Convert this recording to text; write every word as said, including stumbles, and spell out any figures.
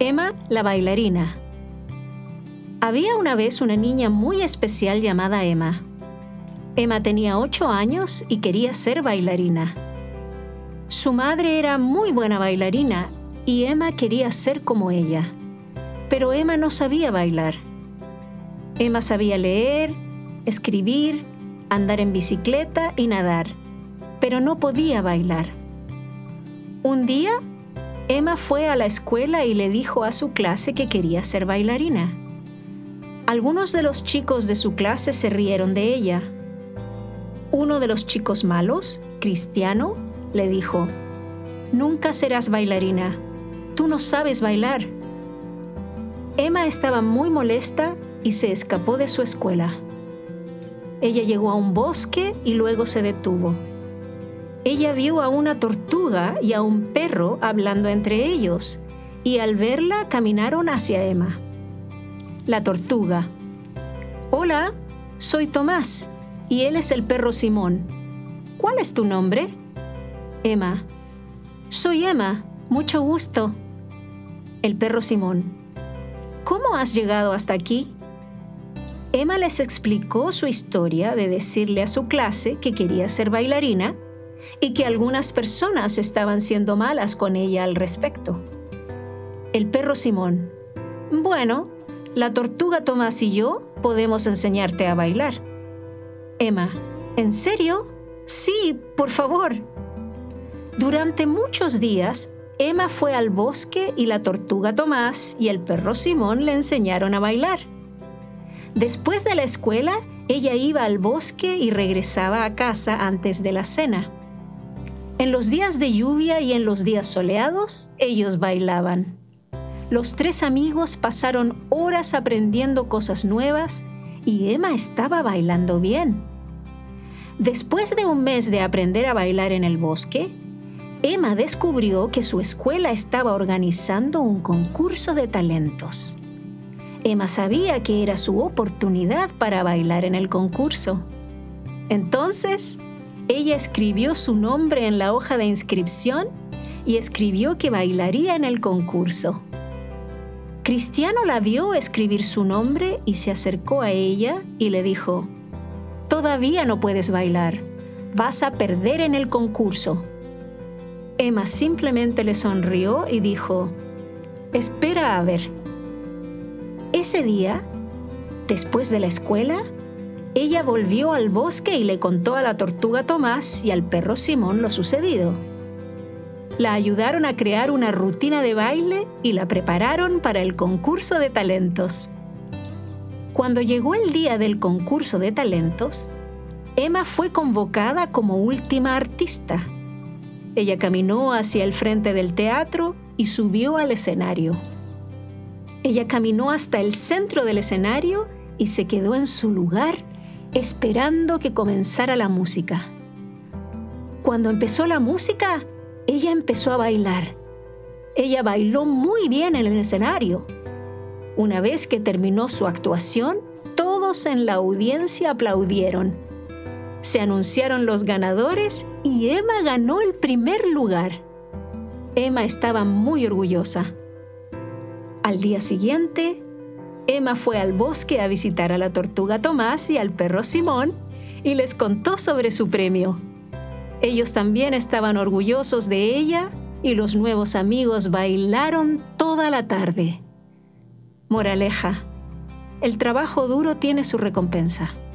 Emma, la bailarina. Había una vez una niña muy especial llamada Emma. Emma tenía ocho años y quería ser bailarina. Su madre era muy buena bailarina y Emma quería ser como ella. Pero Emma no sabía bailar. Emma sabía leer, escribir, andar en bicicleta y nadar, pero no podía bailar. Un día, Emma fue a la escuela y le dijo a su clase que quería ser bailarina. Algunos de los chicos de su clase se rieron de ella. Uno de los chicos malos, Cristiano, le dijo: «Nunca serás bailarina. Tú no sabes bailar». Emma estaba muy molesta y se escapó de su escuela. Ella llegó a un bosque y luego se detuvo. Ella vio a una tortuga y a un perro hablando entre ellos, y al verla caminaron hacia Emma. La tortuga: «Hola, soy Tomás, y él es el perro Simón. ¿Cuál es tu nombre?» Emma: «Soy Emma, mucho gusto». El perro Simón: «¿Cómo has llegado hasta aquí?» Emma les explicó su historia de decirle a su clase que quería ser bailarina y que algunas personas estaban siendo malas con ella al respecto. El perro Simón: «Bueno, la tortuga Tomás y yo podemos enseñarte a bailar». Emma: «¿En serio? Sí, por favor». Durante muchos días, Emma fue al bosque y la tortuga Tomás y el perro Simón le enseñaron a bailar. Después de la escuela, ella iba al bosque y regresaba a casa antes de la cena. En los días de lluvia y en los días soleados, ellos bailaban. Los tres amigos pasaron horas aprendiendo cosas nuevas y Emma estaba bailando bien. Después de un mes de aprender a bailar en el bosque, Emma descubrió que su escuela estaba organizando un concurso de talentos. Emma sabía que era su oportunidad para bailar en el concurso. Entonces, ella escribió su nombre en la hoja de inscripción y escribió que bailaría en el concurso. Cristiano la vio escribir su nombre y se acercó a ella y le dijo: «Todavía no puedes bailar. Vas a perder en el concurso». Emma simplemente le sonrió y dijo: «Espera a ver». Ese día, después de la escuela, ella volvió al bosque y le contó a la tortuga Tomás y al perro Simón lo sucedido. La ayudaron a crear una rutina de baile y la prepararon para el concurso de talentos. Cuando llegó el día del concurso de talentos, Emma fue convocada como última artista. Ella caminó hacia el frente del teatro y subió al escenario. Ella caminó hasta el centro del escenario y se quedó en su lugar esperando que comenzara la música. Cuando empezó la música, ella empezó a bailar. Ella bailó muy bien en el escenario. Una vez que terminó su actuación, todos en la audiencia aplaudieron. Se anunciaron los ganadores y Emma ganó el primer lugar. Emma estaba muy orgullosa. Al día siguiente, Emma fue al bosque a visitar a la tortuga Tomás y al perro Simón y les contó sobre su premio. Ellos también estaban orgullosos de ella y los nuevos amigos bailaron toda la tarde. Moraleja: el trabajo duro tiene su recompensa.